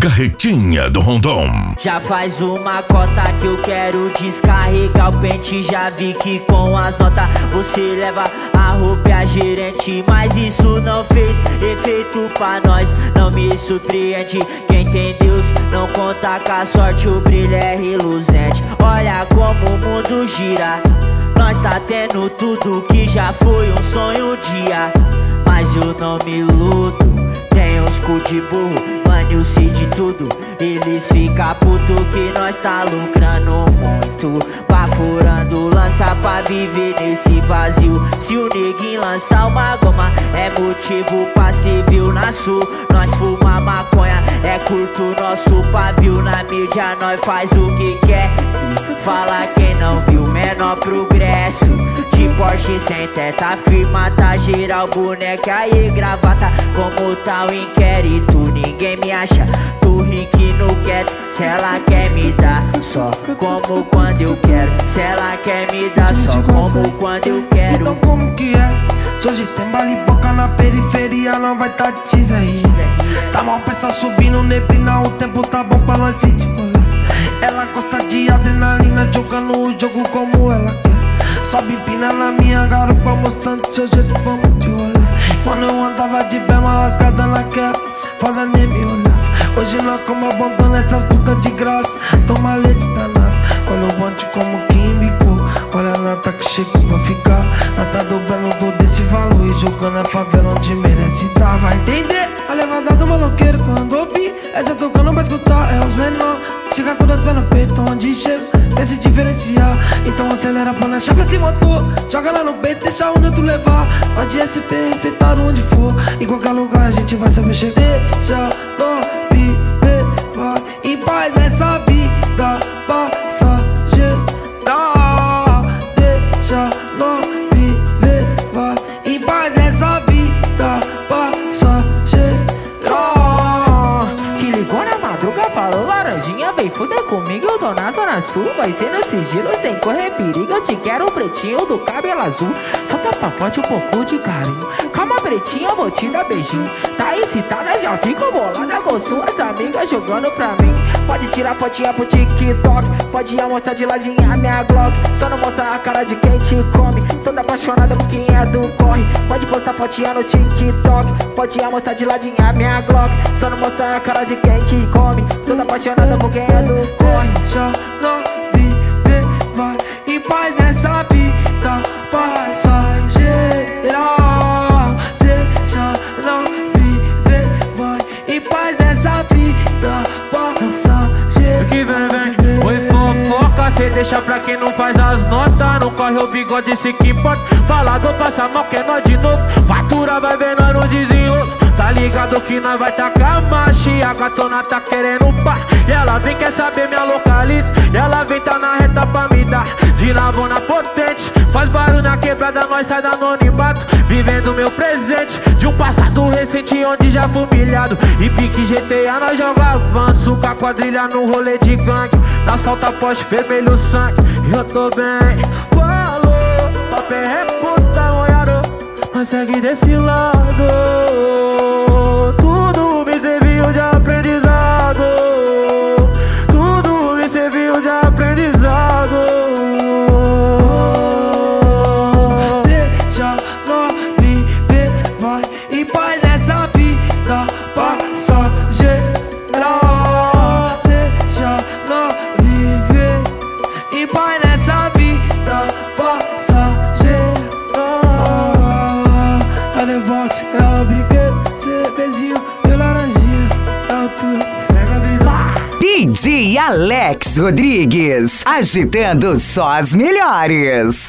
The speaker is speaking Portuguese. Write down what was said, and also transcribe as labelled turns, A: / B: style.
A: Carretinha do Rondon.
B: Já faz uma cota que eu quero descarregar o pente. Já vi que com as notas você leva a roupa e a gerente, mas isso não fez efeito pra nós. Não me surpreende, quem tem Deus não conta com a sorte, o brilho é reluzente. Olha como o mundo gira, nós tá tendo tudo que já foi um sonho um dia. Mas eu não me iludo, tem uns cu de burro, mano, eu sei de tudo. Eles ficam puto que nós tá lucrando muito, furando lança pra viver nesse vazio. Se o neguinho lançar uma goma, é motivo pra civil. Na sul, nós fuma maconha, é curto nosso pavio. Na mídia nós faz o que quer e fala quem não viu. Menor progresso, de Porsche sem teta, firma tá geral, boneca e gravata. Como tá o inquérito, ninguém me acha, tô rico no quieto. Se ela quer me dar, só como quando eu quero. Se ela quer me dar, só como quando eu quero.
C: Então como que é? Se hoje tem bala e boca na periferia, não vai tá teaser aí. Tá mal peça subindo neblina, o tempo tá bom pra nós ir de rolê. Ela gosta de adrenalina, jogando o jogo como ela quer. Sobe empina na minha garupa, mostrando seu jeito, vamos de rolê. Quando eu andava de bem, uma rasgada na queda, foda nem me olhava. Hoje nós como abandona essas putas de graça, toma leite danado. Olha o bonde como que embicou, olha a nata que chegou, vai ficar. Nós tá dobrando todo esse valor e jogando a favela onde merece tá. Vai entender a levada do maloqueiro quando ouvir essa tocando pra escutar, é os menor. Chega com 2 pés no peito, onde chega, quer se diferenciar. Então acelera pra nós, chapa esse motor, joga lá no peito, deixa onde tu levar. Pode SP, respeitar onde for, em qualquer lugar a gente vai saber chegar. Deixa nós viver, vai em paz essa vida passageira. Deixa nós viver, vai em paz essa vida passageira.
D: Que ligou na madruga, falou laranjinha, vem fuder comigo, eu tô na zona sul. Vai ser no sigilo, sem correr perigo, eu te quero pretinho do cabelo azul. Só tá pra forte um pouco de carinho, calma pretinha, eu vou te dar beijinho. Tá excitada, já fico bolada com suas amigas jogando pra mim. Pode tirar fotinha pro TikTok, pode mostrar de ladinha a minha Glock. Só não mostrar a cara de quem te come, toda apaixonada por quem é do corre. Pode postar fotinha no TikTok, pode mostrar de ladinha a minha Glock. Só não mostrar a cara de quem te come, toda apaixonada por quem é do corre.
C: Deixa não viver, vai em paz nessa vida passageira. Deixa não viver, vai em paz nessa vida passageira.
E: Que vem, oi fofoca, cê deixa pra quem não faz as notas. Não corre o bigode, se que importa. Falador passa mal, que é nós de novo. Fatura vai ver nós no desenrolo. Tá ligado que nós vai tacar a marcha. E a gatona tá querendo pá. E ela vem, quer saber minha localiza. E ela vem, tá na reta pra me dar de navona potente. Faz barulho na quebrada, nós sai da anonimato. Vivendo meu presente, de um passado recente onde já fui humilhado. E pique GTA, nós joga avanço com a quadrilha no rolê de gangue. Nas falta poste, vermelho sangue, eu tô bem. Falou, papel é puta, molhado, mas segue desse lado. Tudo me serviu de aprendizado, tudo me serviu de aprendizado.
C: Deixa nós viver, vai em paz nessa vida passageira. Deixa nós viver em paz nessa vida passageira. A The Box é o brinquedo, cervezinho e laranjinha, é o tudo.
F: DJ Alex Rodrigues, agitando só as melhores.